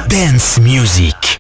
Dance Music.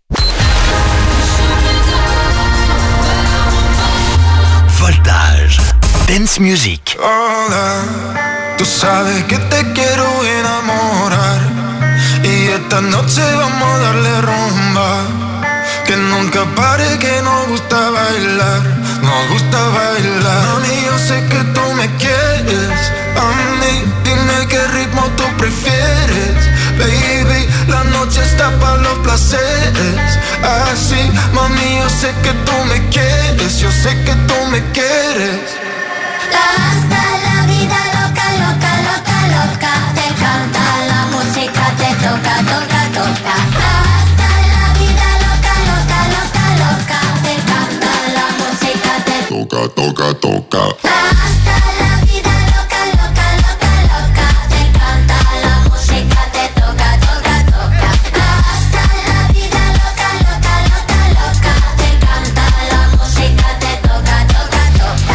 Voltage. Dance Music. Hola, tú sabes que te quiero enamorar y esta noche vamos a darle rumba. Que nunca pare, que nos gusta bailar, nos gusta bailar. Mami, yo sé que tú me quieres, a mí dime qué ritmo tú prefieres. Baby, la noche está para los placeres. Así, mami, yo sé que tú me quieres, yo sé que tú me quieres. Hasta la vida loca, loca, loca, loca. Te encanta la música, te toca, toca, toca. Hasta la vida loca, loca, loca, loca. Te encanta la música, te toca, toca, toca. Hasta la vida loca, loca, loca, loca. Te encanta la música, te toca, toca, toca. Hasta la vida loca, loca, loca, loca. Te encanta la música, te toca, toca, toca.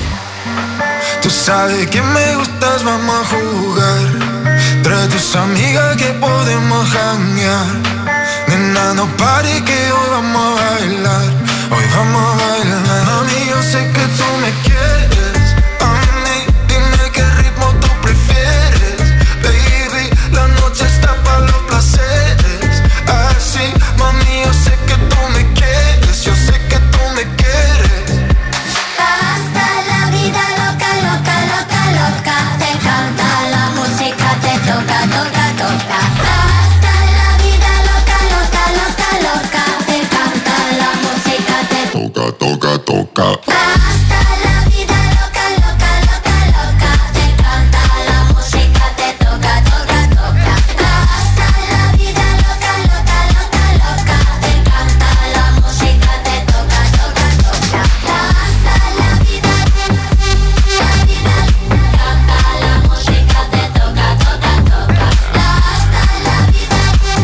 Tú sabes que me gustas, vamos a jugar. Trae tus amigas que podemos janguear. Nena, no pare que hoy vamos a bailar. Hoy vamos a bailar. Mami, yo sé que tú me quieres. A mí, dime qué ritmo tú prefieres. Baby, la noche está para los placeres. Así, mami, yo sé que tú me quieres. Yo sé que tú me quieres. Hasta la vida loca, loca, loca, loca. Te encanta la música, te toca, toca, toca. Hasta la vida loca, loca, loca, loca. Te encanta la música, te toca, toca, toca. Hasta la vida loca, loca, loca, loca. Te encanta la música, te toca, toca, toca. Hasta la vida loca, loca, loca, loca. Te encanta la música, te toca, toca, toca. Hasta la vida, la vida, canta la música, te toca, toca, toca. Hasta la vida,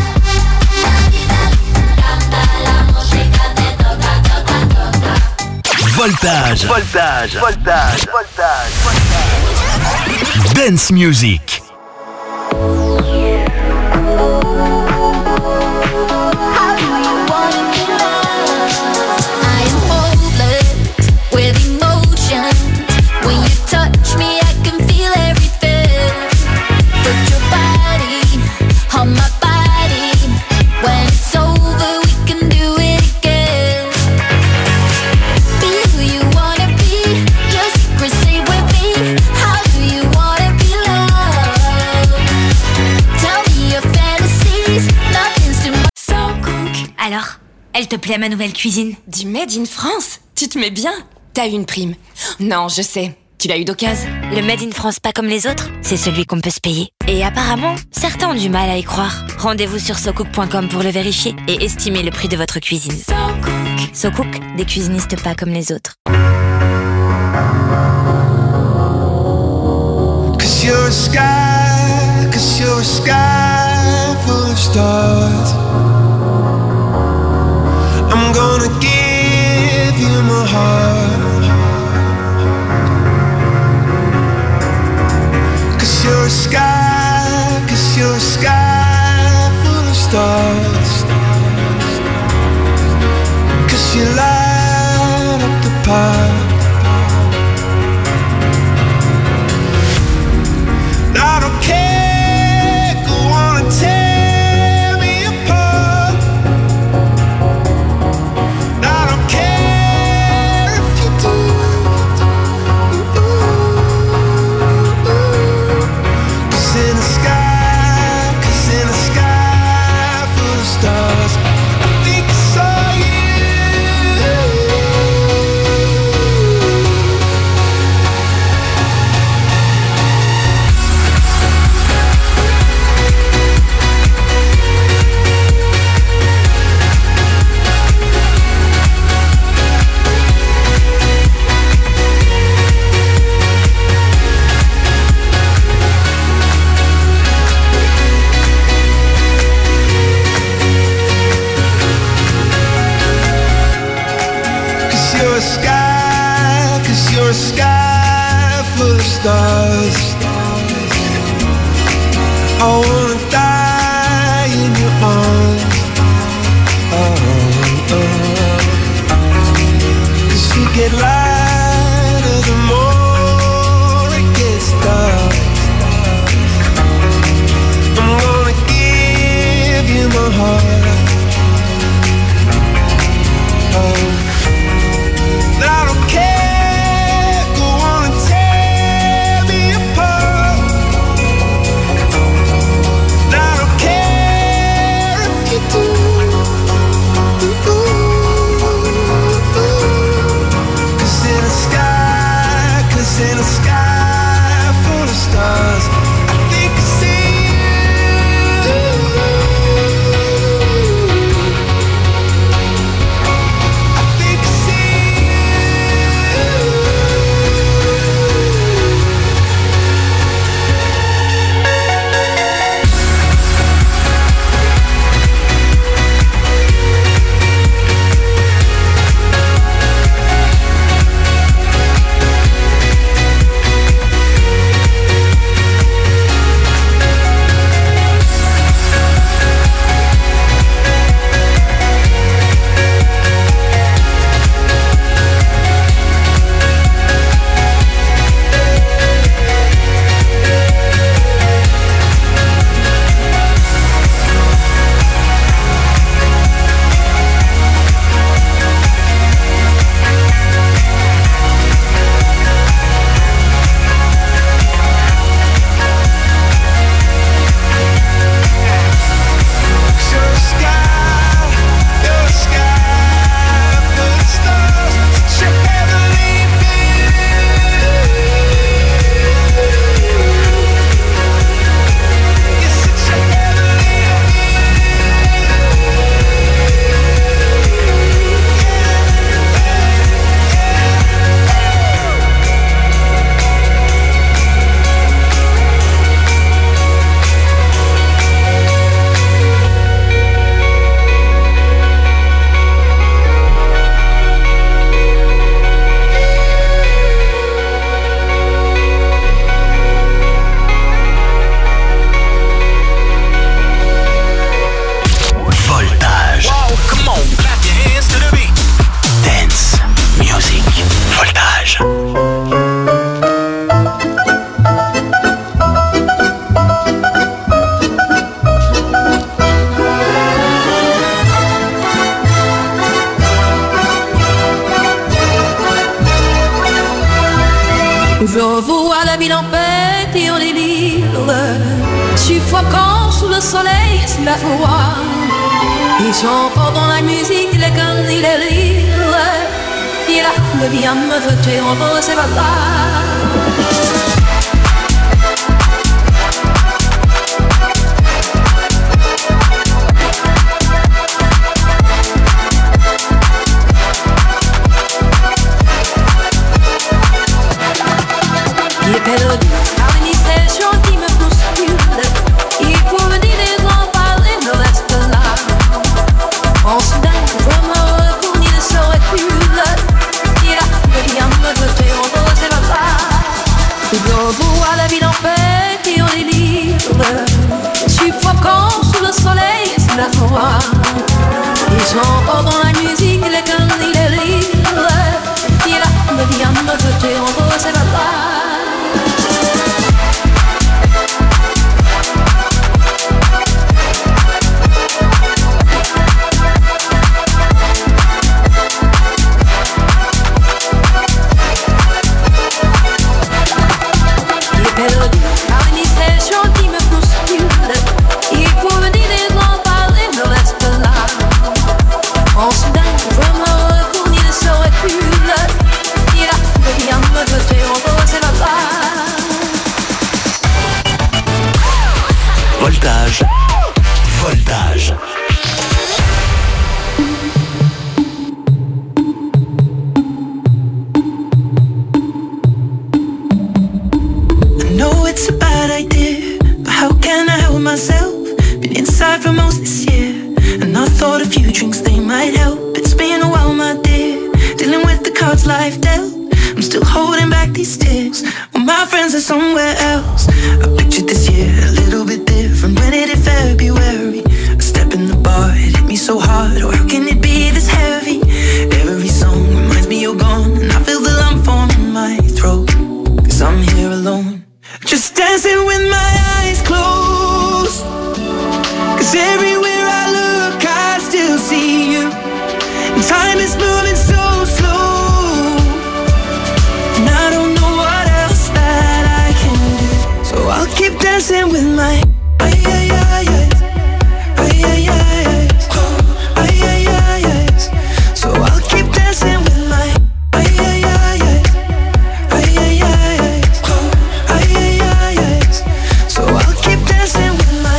canta la música, te toca, toca, toca. Voltage. Voltage. Voltage. Voltage. Voltage. Dance Music. Alors, elle te plaît ma nouvelle cuisine? Du Made in France? Tu te mets bien? T'as eu une prime. Non, je sais. Tu l'as eu d'occasion. Le Made in France pas comme les autres, c'est celui qu'on peut se payer. Et apparemment, certains ont du mal à y croire. Rendez-vous sur socook.com pour le vérifier et estimer le prix de votre cuisine. SoCook, des cuisinistes pas comme les autres. Cause you're a sky full of stars. I'm gonna give you my heart. Cause you're a sky full of stars. Cause you light up the path. I don't care, go on and tear me apart. I don't care if you do. Cause in the sky full of stars, I think I saw you. la ville en fête et en délire, suffoquant sous le soleil, sous la foi. Ils chantent dans la musique, les cannes et les rires. Et la foule vient me jeter en rose et les mélodies, harmonisation qui me bouscule. Il faut me dire des grands parler, me reste là. En soudain, je me retourne, il se recule. Et la foule vient me jeter en rose et là. Je vois la ville en fête et en délire, suffoquant sous le soleil et sous la foi. Ils chantent dans la musique, les cannes et les rires. Et la foule vient me jeter en rose et là. Voltage. Voltage. I know it's a bad idea, but how can I help myself? Been inside for most this year, and I thought a few drinks they might help. It's been a while, my dear, dealing with the cards life dealt. I'm still holding back these tears when my friends are somewhere else. I pictured this year a little bit different. When it hit February, a step in the bar, it hit me so hard. Oh, how can it be this heavy? Every song reminds me you're gone, and I feel the lump form in my throat, 'cause I'm here alone, just dancing with my eyes closed. 'Cause everywhere I look I still see you, and time is moving so slow. I'll keep dancing with my so I'll keep dancing with my so I'll keep dancing with my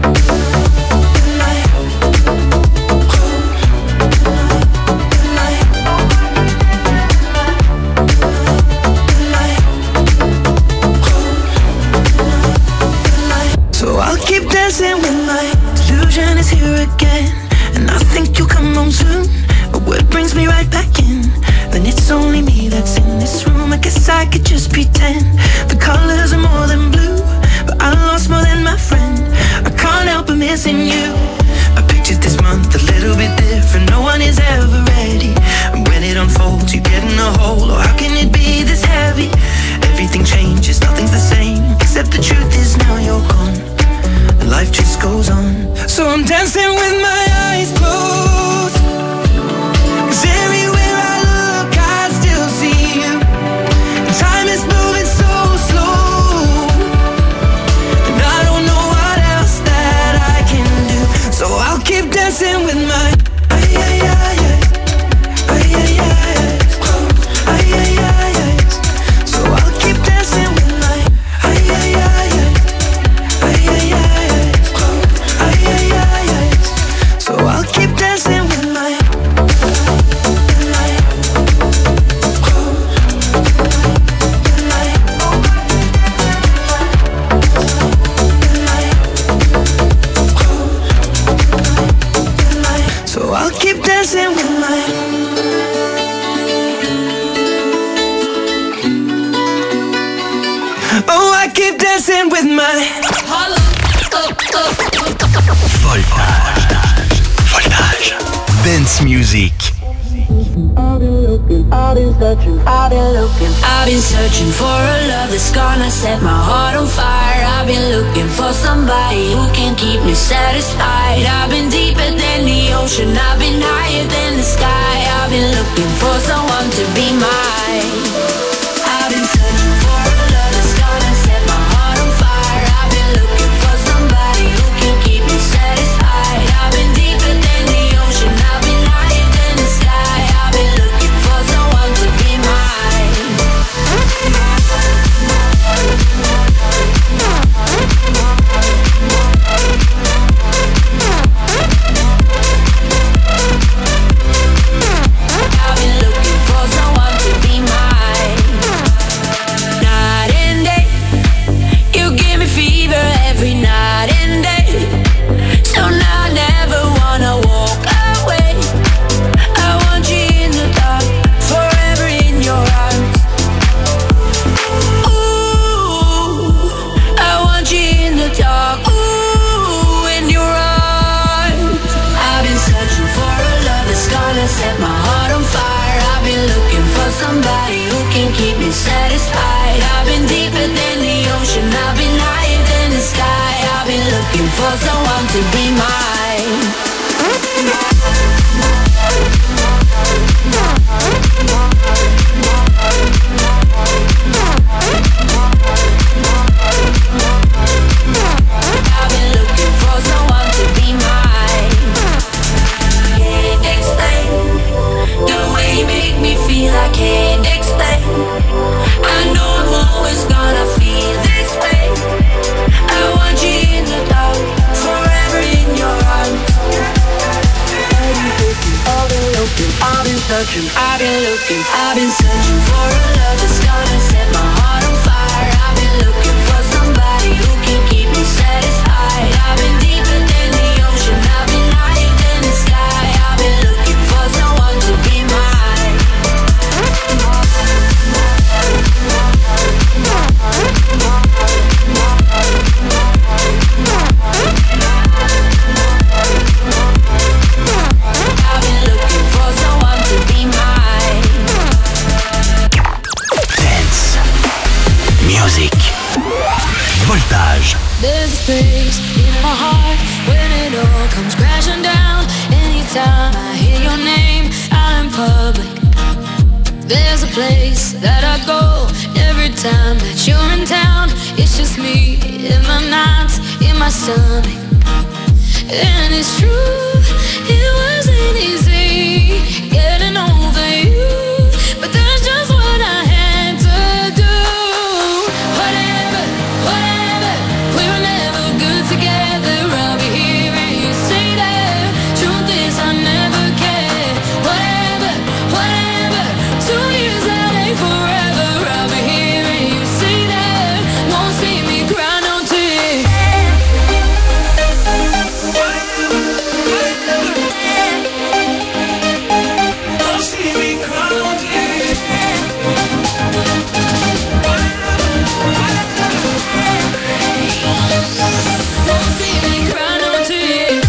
keep dancing with my delusion is here again, and I think you'll come home soon. A word brings me right back in. Then it's only me that's in this room. I guess I could just pretend the colors are more than blue, but I lost more than my friend. I can't help but missing you. I pictured this month a little bit different. No one is ever ready, and when it unfolds you get in a hole. Oh, how can it be this heavy? Everything changes, nothing's the same, except the truth is now you're gone. Life just goes on, so I'm dancing with my eyes closed. 'Cause everywhere I look I still see you, and time is moving so slow, and I don't know what else that I can do. So I'll keep dancing with my so I'll keep dancing with my so I'll keep dancing with my so I'll keep dancing with my oh, I keep dancing with my Voltage. Voltage. Dance music. I've been searching for a love that's gonna set my heart on fire. I've been looking for somebody who can keep me satisfied. I've been deeper than the ocean, I've been higher than the sky. I've been looking for someone to be mine. I've been searching for a love that's gonna I've been searching for a love that's gonna set my heart on fire. I've been looking for somebody who can keep me satisfied. I've been deeper than the ocean, I've been higher than the sky. I've been looking for someone to be mine. I've been looking for someone to be mine. Dance. Music. Voltage. There's a space in my heart when it all comes crashing down. Anytime I hear your name out in public, there's a place that I go every time that you're in town. It's just me in my nights, in my stomach. And it's true, it wasn't easy getting over you, but that's just what I had to do. Whatever, whatever, we were never good together. I'll be here and you say that. Truth is I never cared. Whatever, whatever, 2 years that ain't forever. I'll be here and you say that. Won't see me cry no tears. Won't see me cry no tears.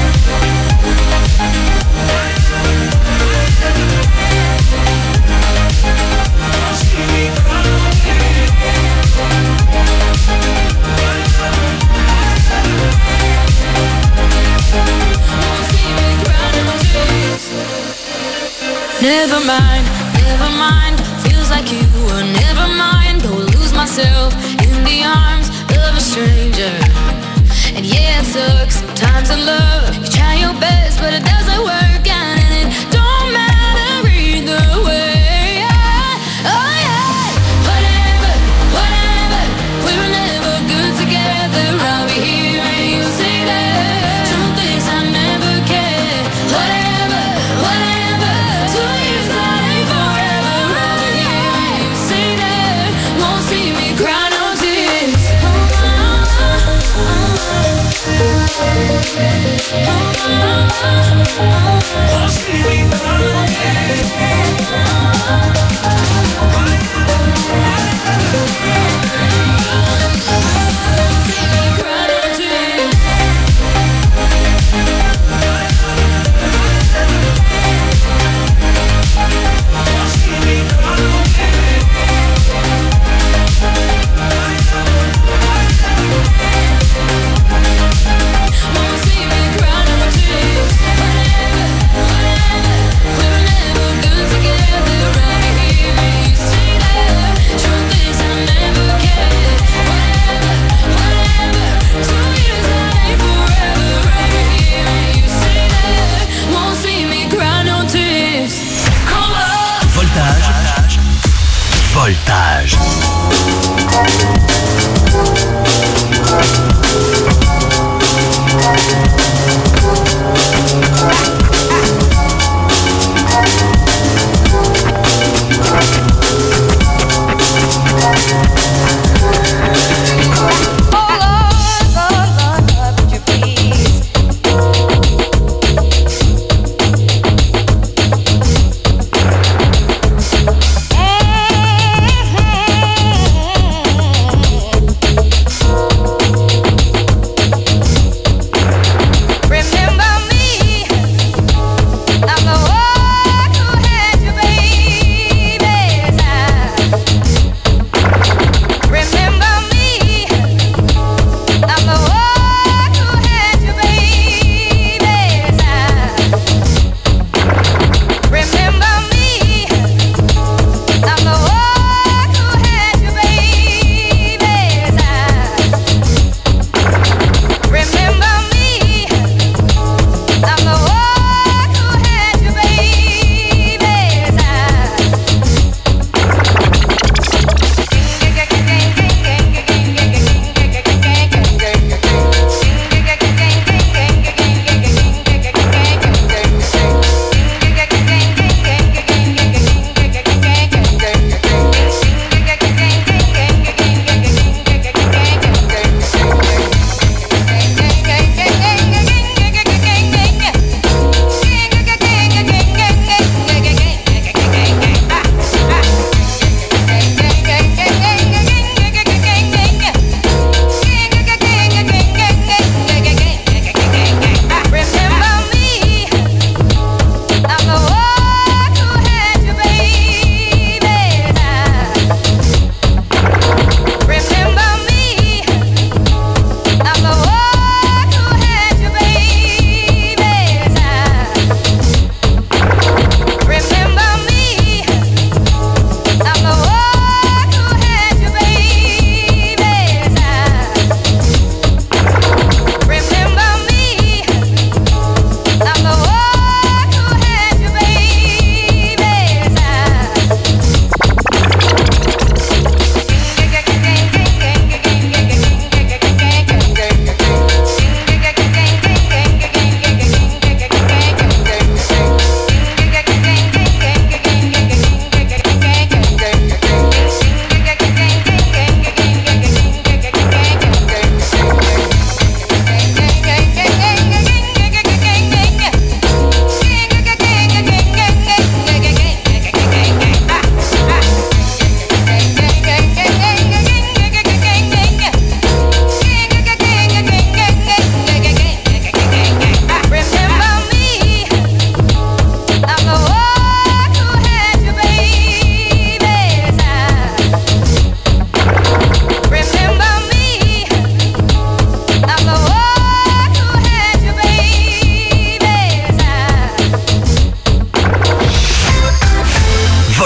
Won't see me cry no tears. Never mind, never mind. Feels like you were never mine. Go lose myself in the arms of a stranger. And yeah, it sucks sometimes in love. You try your best, but it doesn't work out, and it don't matter either way. Oh yeah, whatever, whatever. We were never good together. I'll be here and you say that. Truth is I never cared. Whatever, whatever. 2 years that ain't forever. I'll be here and you say that. Won't see me cry no tears. Voltage. Hey, hey.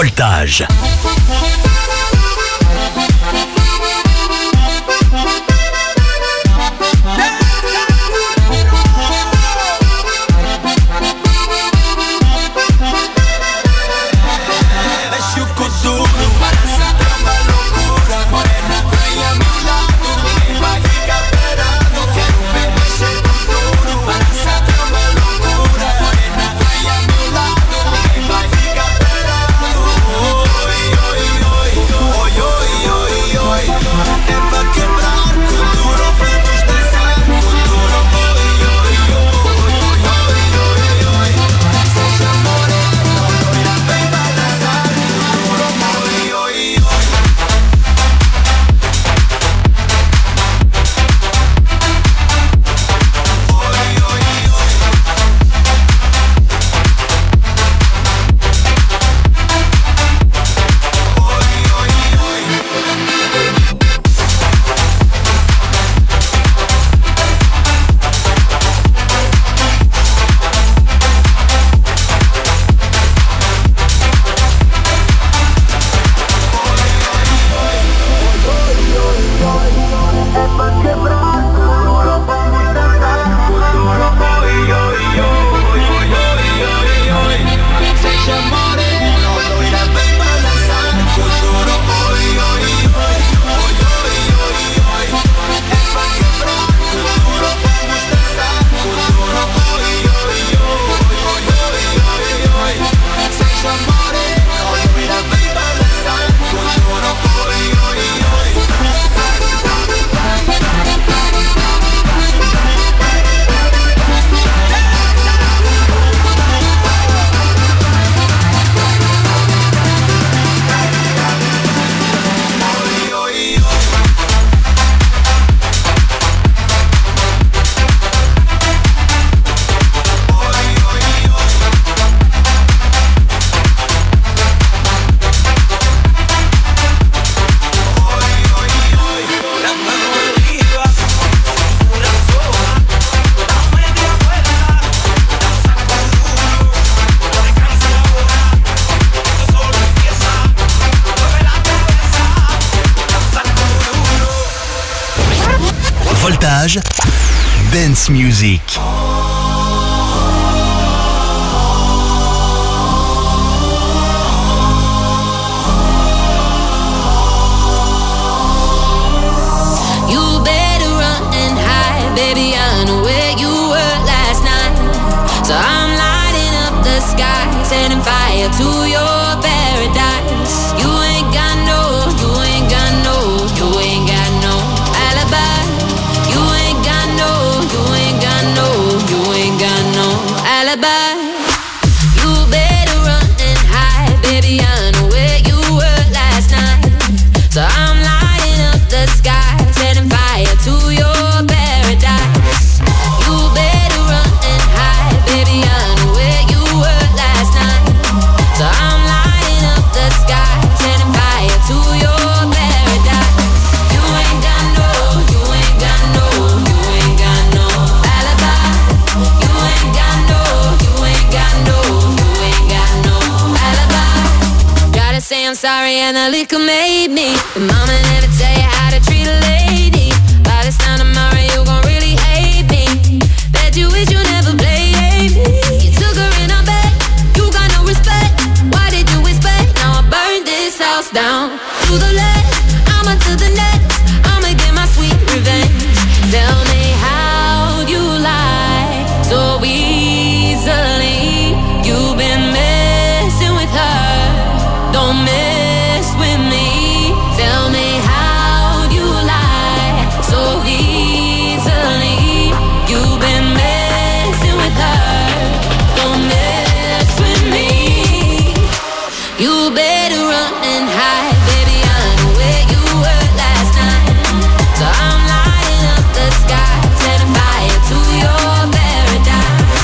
Voltage. Voltage, Dance Music. You better run and hide, baby, I know where you were last night. So I'm lighting up the sky, setting fire to your paradise. You ain't got no alibi. You ain't got no alibi. You better run and hide, baby, I know where you were last night. So I'm lighting up the sky, setting fire to your paradise. You better run and hide, baby, I know where you were last night. So I'm lighting up the sky, setting fire to your paradise. You ain't got no alibi. You ain't got no alibi. Try to say I'm sorry and the liquor made me, but mama never tell you how to treat a lady. By this time tomorrow you gon' really hate me. Bet you wish you never played me. You took her in her bed, you got no respect. Why did you expect? Now I burned this house down to the left, I'ma to the next. I'ma get my sweet revenge. Tell me how you lie so easily. You've been messing with her, don't mess with me. Tell me how you lie so easily. You've been messing with her, don't mess with me. You better run and hide, baby, I know where you were last night. So I'm lighting up the sky, setting fire to your paradise.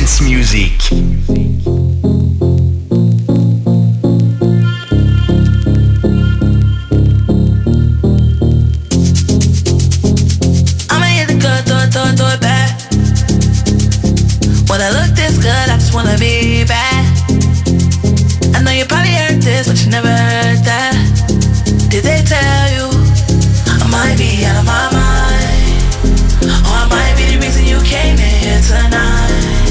Dance Music. I'ma hit the club, throw it back. When I look this good, I just wanna be bad. I know you probably heard this, but you never heard that. Did they tell you I might be out of my mind? Or I might be the reason you came in here tonight.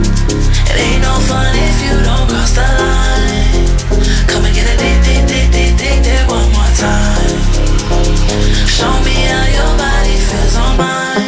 It ain't no fun if you don't cross the line. Come and get a date one more time. Show me how your body feels on mine.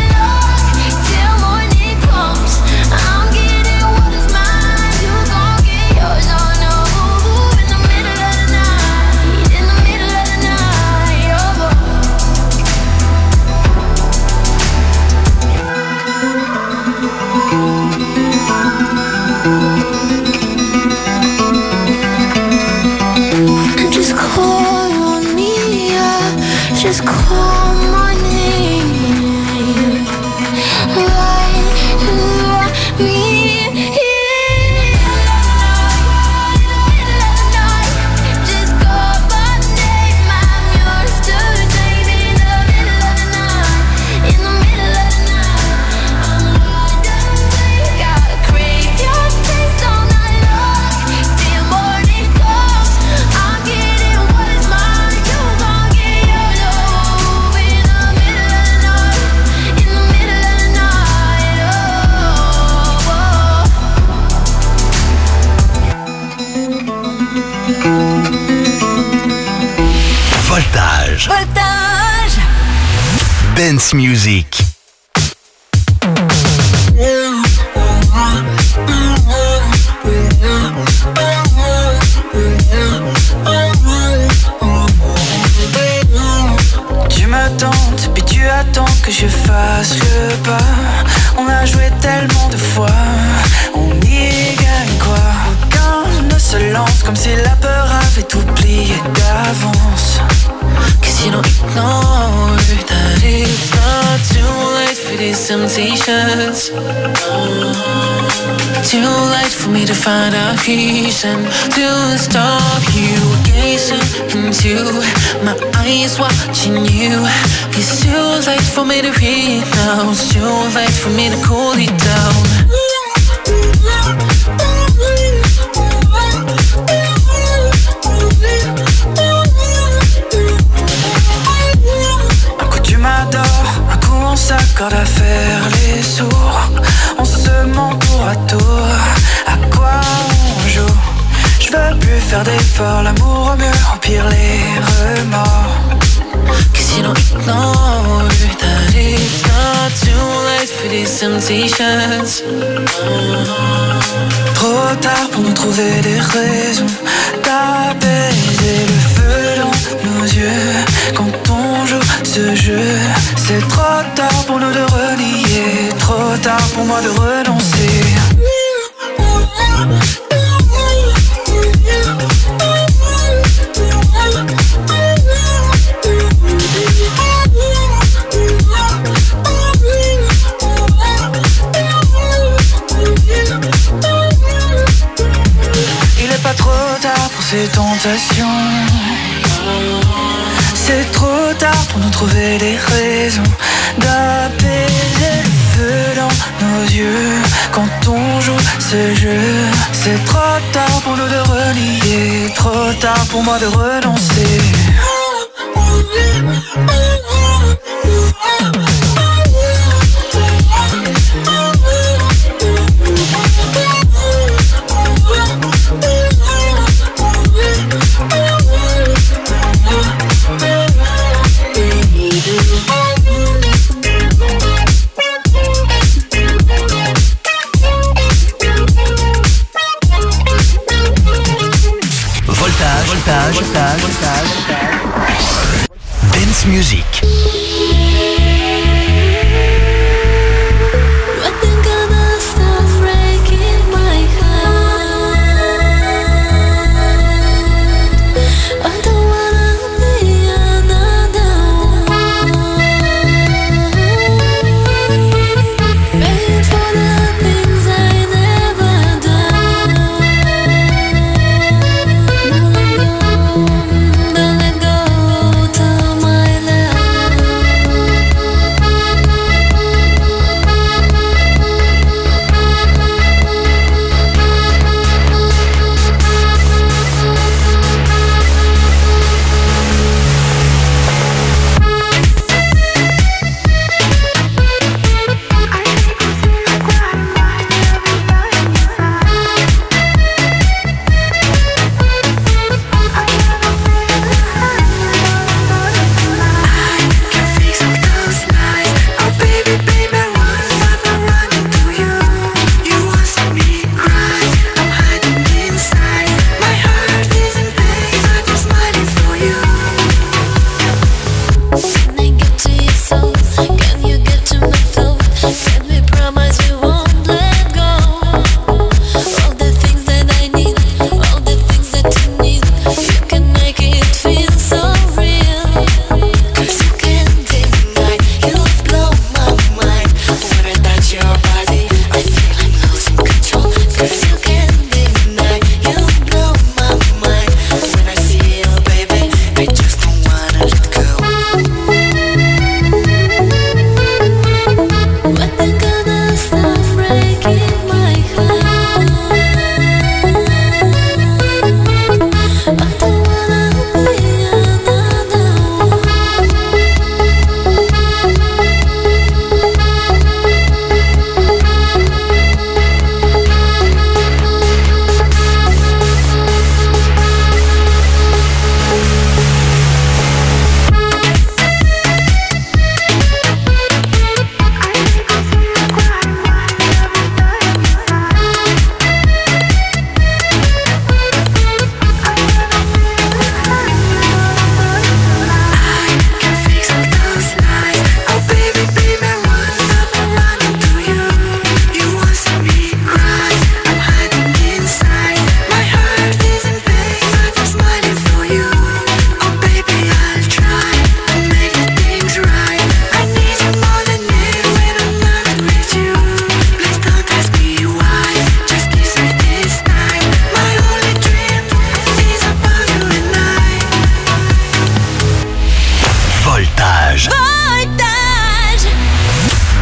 I'm getting what is mine. You gon' Dance Music. Tu me tentes, puis tu attends que je fasse le pas. On a joué tellement de fois, on y gagne quoi? Aucun ne se lance comme si la peur avait oublié d'avance. Que si l'on ignore that it's not too late for these temptations. Too late for me to find a reason to stop you gazing into my eyes, watching you. It's too late for me to read now. It's too late for me to cool it down. Un coup tu m'adores, un coup on s'accorde à faire les sourds. On se ment tour à tour, à quoi on joue? Je veux plus faire d'efforts, l'amour au mieux, au pire les remords. Que si l'on ignore that it's not too late for these temptations. Trop tard pour nous trouver des raisons d'apaiser le feu dans nos yeux. Quand on joue ce jeu, c'est trop tard pour nous de renier, trop tard pour moi de renoncer. Il est pas trop tard pour ces tentations. C'est trop tard pour nous trouver des raisons d'apaiser le feu dans nos yeux. Quand on joue ce jeu, c'est trop tard pour nous de renier, trop tard pour moi de renoncer. Dance Music.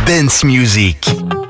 Dance Music.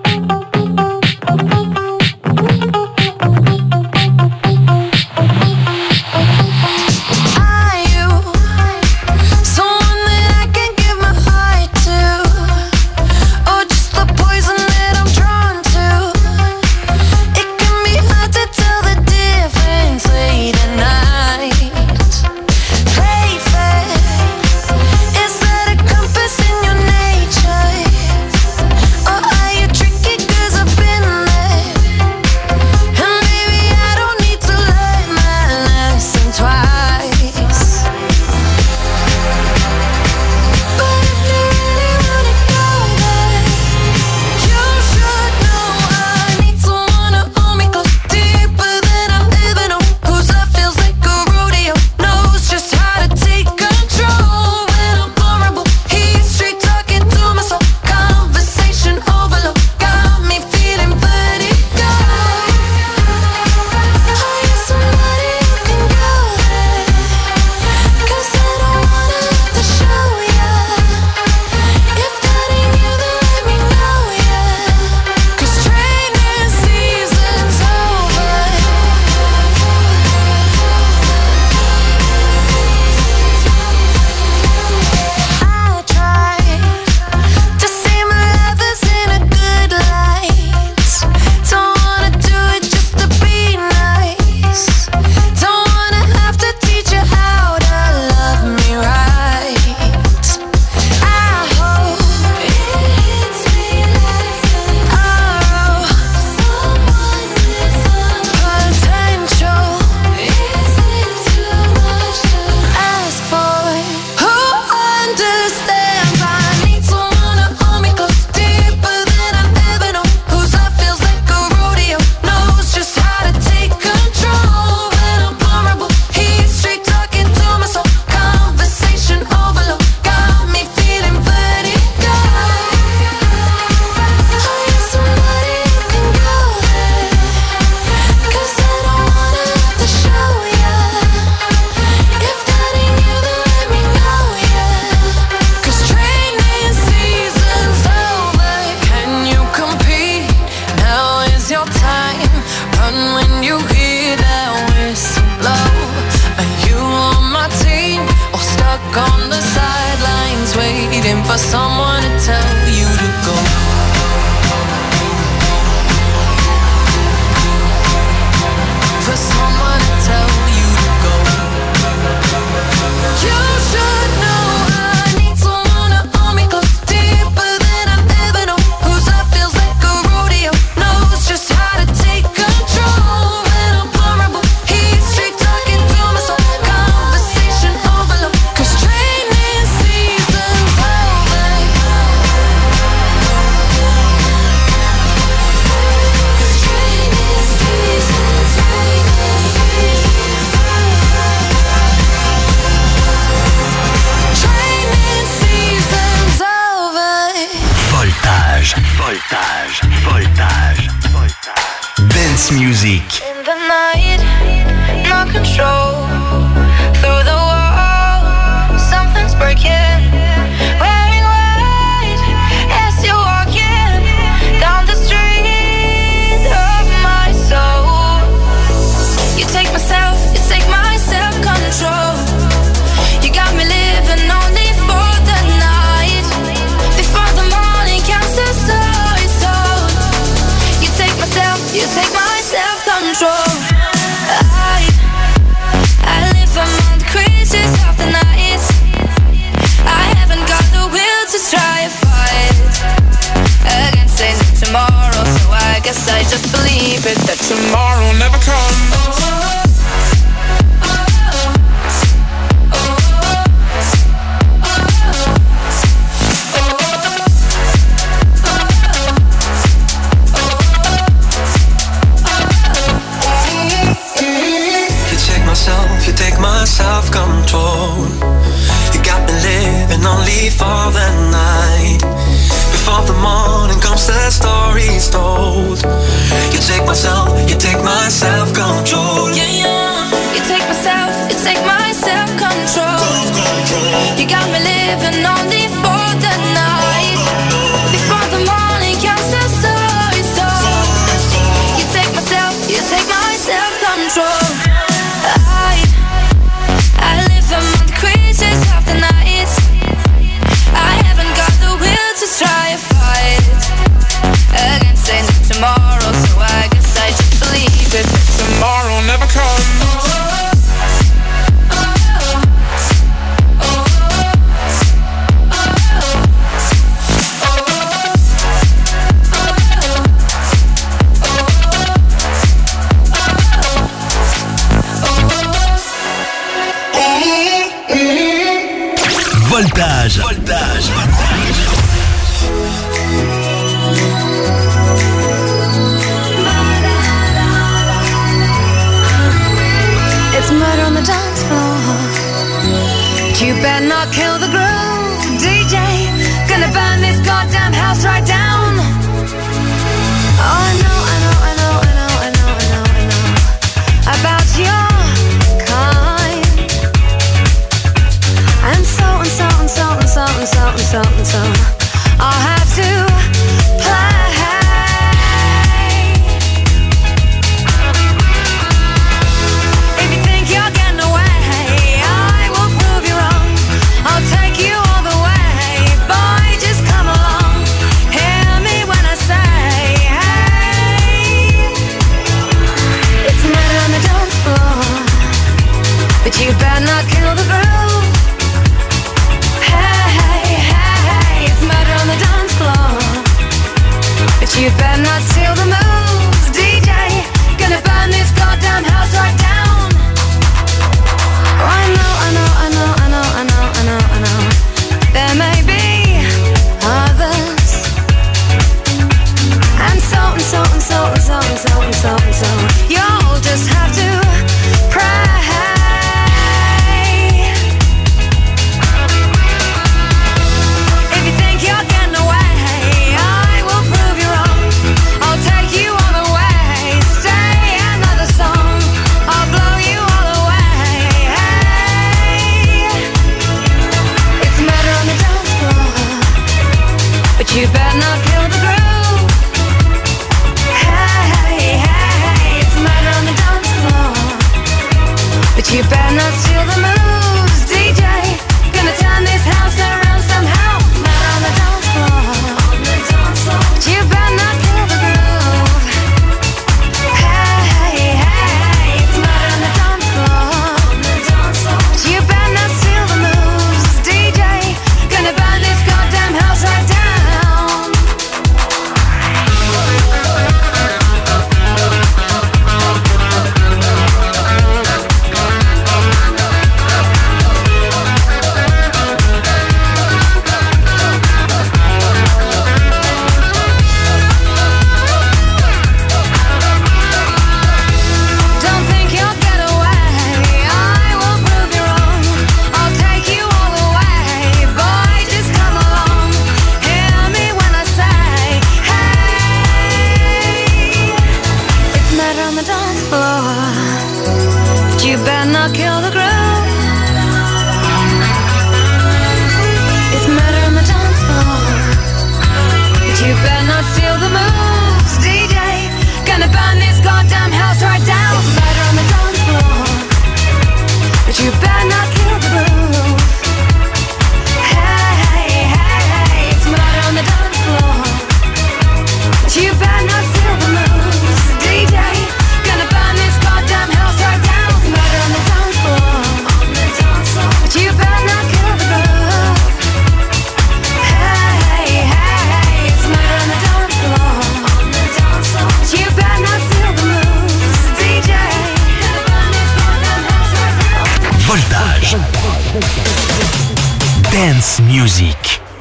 For someone to tell you to go. For someone to tell you to go. You should know I need someone to hold me close, deeper than I've ever known. Whose love feels like a rodeo, knows just how to take control. When I'm vulnerable, he's straight talking to my soul. Conversation overload, 'cause training season's over. Voltage. Dance Music. In the night, no control. Through the wall, something's breaking. Wearing white as you're walking down the street of my soul. You take my self-control. You got me living only for the night. Before the morning comes the story's told. You take my self-control. I live among the creatures of the night. I haven't got the will to try and fight against a new tomorrow, so I guess I just believe it that tomorrow never comes. You take my self-control. You got me living only for the night. Before the morning comes, the story's told. You take my self-control. Yeah, yeah. You take my self-control. You got me living only for the night. Before the morning goddamn house right down. Oh, I know about your kind. And so I'll have to play. If you think you're getting away, I will prove you wrong. I'll take you all the way. Boy, just come along. Hear me when I say, hey. It's murder on the dance floor, but you better not kill the groove. Hey, it's murder on the dance floor, but you better not steal the moves. DJ, gonna burn this goddamn house right down. Oh, I know. There may be others, and so you'll just have to pray. If you think you're getting away, I will prove you wrong. I'll take you all the way. Stay another song, I'll blow you all away. Hey, it's murder on the dance floor, but you better not kill the groove. Hey, it's murder on the dance floor, but you better not steal the moves. DJ, gonna turn this house around somehow. Murder on the dance floor, but you better not kill the groove. Hey, it's murder on the dance floor, but you better not steal the moves. DJ, gonna burn this goddamn house right down. Don't think you'll get away, I will prove you wrong. I'll take you all the way. Boy, just come along. Hear me when I say, hey. It's murder on the dance floor, but you better not kill the groove. It's murder on the dance floor, but you better not steal the moves. DJ, gonna burn this goddamn house right down. It's murder on the dance floor, but you better not kill the groove. Hey, it's murder on the dance floor, but you better not steal the moves. DJ, gonna burn this goddamn house right down. It's murder on the dance floor, but you better not kill the groove. Hey, it's murder on the dance floor, but you better not steal the moves. DJ, gonna burn this goddamn house right down. Voltage. Dance music.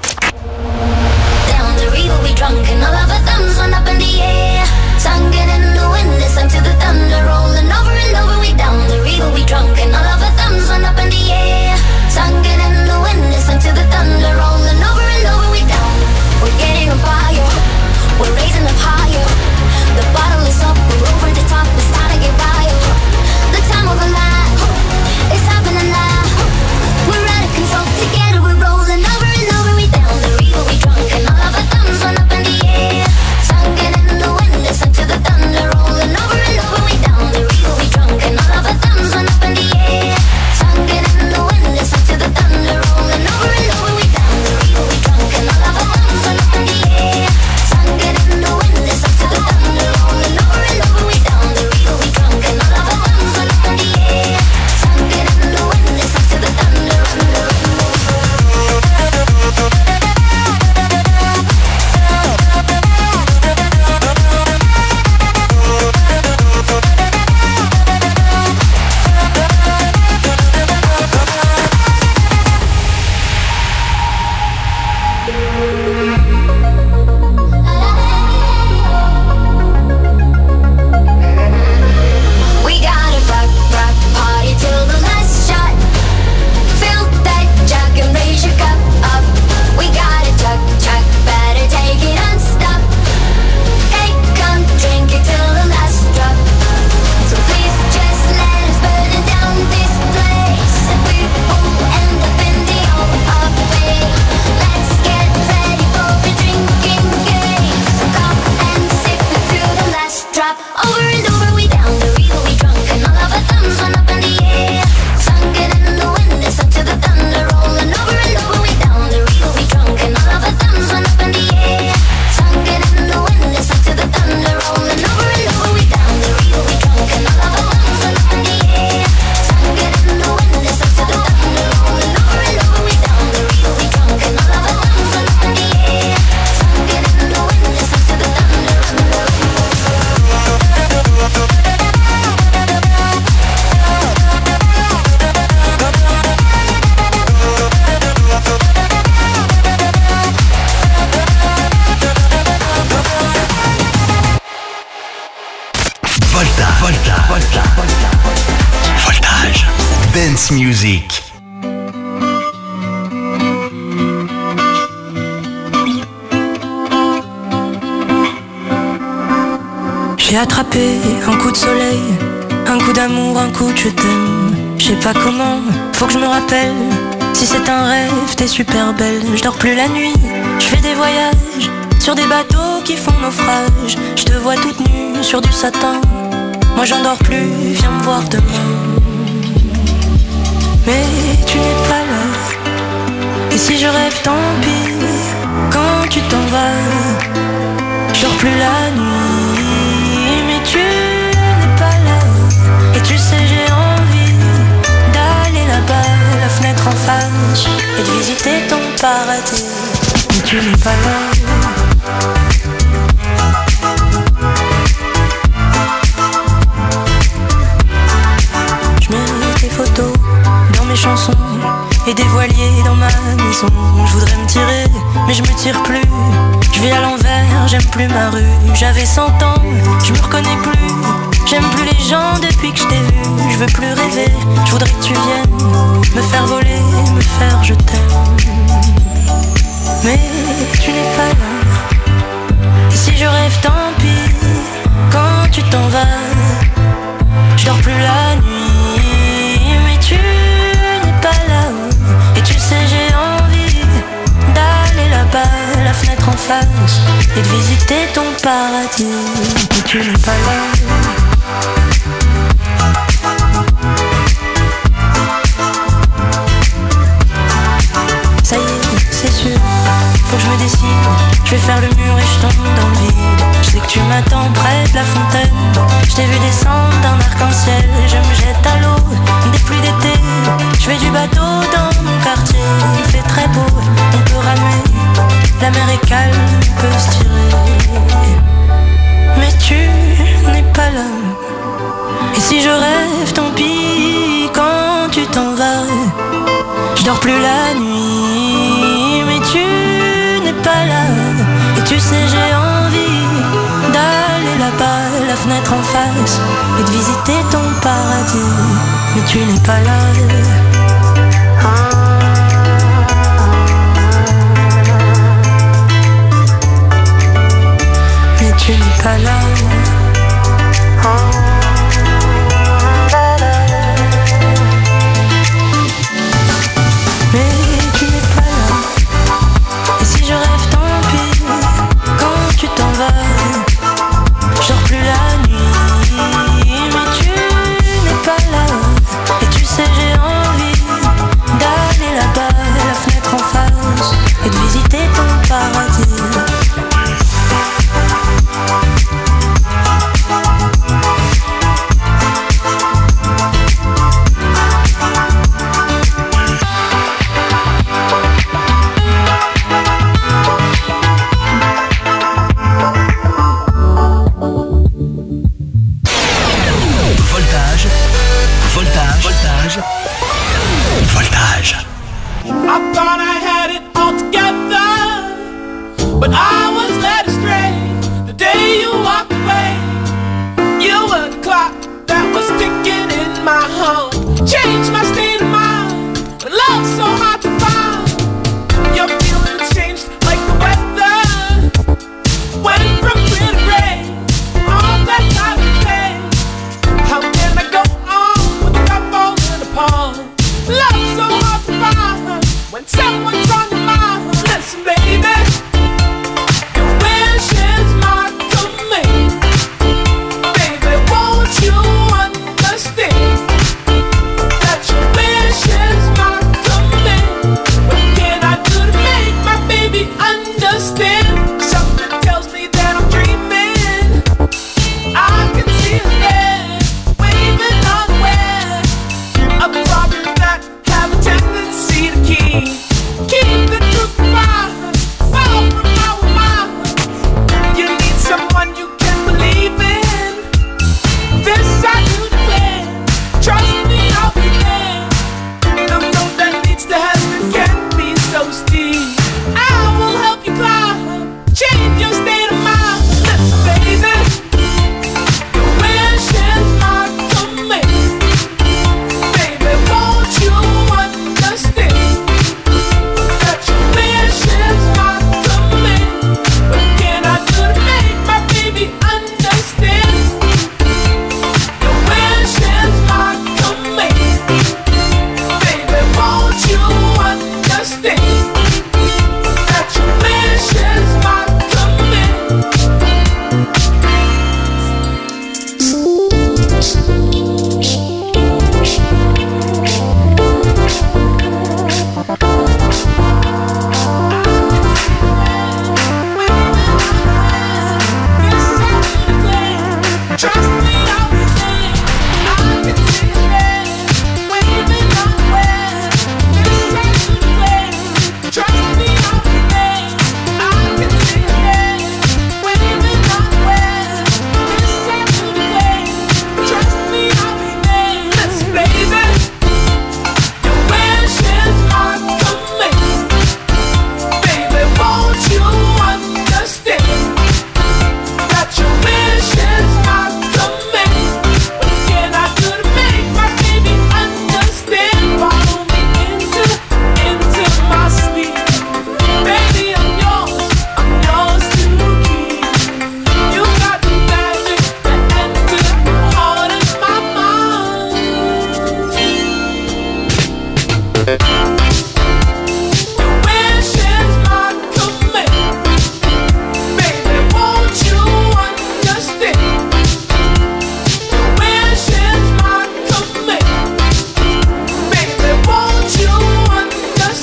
Down the river we drunk and all of our thumbs went up in the air. Singing in the wind, listen to the thunder rolling over and over. We down the river we drunk and all of our thumbs went up in the air. Singing in the wind, listen to the thunder rolling over and over. We down, we're getting on fire, we're raising up higher. The bottle is up, we're over the top, it's time to get wild. The time of our life, it's happening now. We're out of control, together we're rolling over and over. Voltage. Dance Music. J'ai attrapé un coup de soleil, un coup d'amour, un coup de je t'aime. Je sais pas comment, faut que je me rappelle. Si c'est un rêve, t'es super belle. Je dors plus la nuit, je fais des voyages sur des bateaux qui font naufrage. Je te vois toute nue sur du satin. Moi j'en dors plus, viens me voir demain. Mais tu n'es pas là. Et si je rêve, tant pis. Quand tu t'en vas, je dors plus la nuit. Mais tu n'es pas là. Et tu sais j'ai envie d'aller là-bas, la fenêtre en face, et de visiter ton paradis. Mais tu n'es pas là. Je mets des photos dans mes chansons et des voiliers dans ma maison. Je voudrais me tirer, mais je me tire plus. Je vis à l'envers, j'aime plus ma rue. J'avais 100 ans, je me reconnais plus. J'aime plus les gens depuis que je t'ai vu. Je veux plus rêver, je voudrais que tu viennes me faire voler, me faire je t'aime. Mais tu n'es pas là. Et si je rêve, tant pis. Quand tu t'en vas, je dors plus la nuit. Mais tu n'es pas là. Et tu sais j'ai envie d'aller là-bas, la fenêtre en face, et de visiter ton paradis. Mais tu n'es pas là. Ça y est, c'est sûr, faut que je me décide. Je vais faire le mur et je tombe dans le vide. Je sais que tu m'attends près de la fontaine. Je t'ai vu descendre d'un arc-en-ciel. Je me jette à l'eau des pluies d'été. Je fais du bateau dans mon quartier. Il fait très beau, on peut ramer. La mer est calme, on peut se tirer. Mais tu n'es pas là. Et si je rêve, tant pis. Quand tu t'en vas, je dors plus la nuit. Mais tu n'es pas là. Et tu sais j'ai envie d'aller là-bas, la fenêtre en face, et de visiter ton paradis. Mais tu n'es pas là. Mais tu n'es pas là.